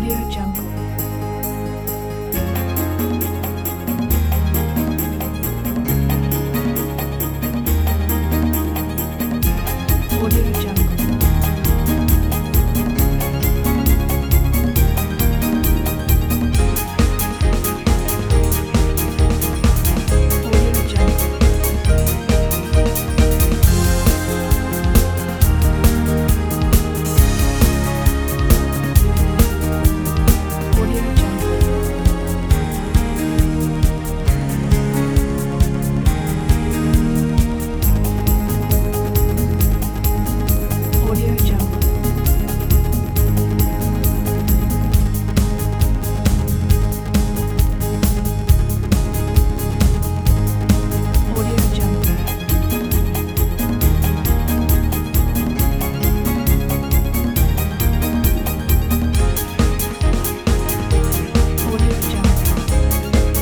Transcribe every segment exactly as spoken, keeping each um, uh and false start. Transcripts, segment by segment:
Audio Jungle. Audio Jungle. Audio Jungle. Audio Jungle. Audio Jungle. Audio Jungle. Audio Jungle.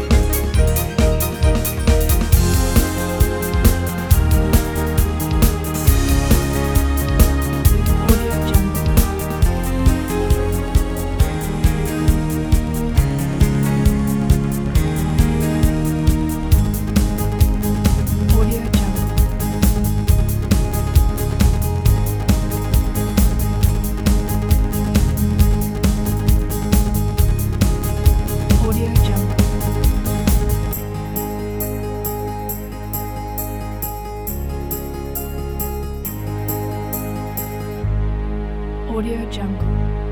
Audio Jungle. Audio Jungle. Audio Jungle. Audio Jungle.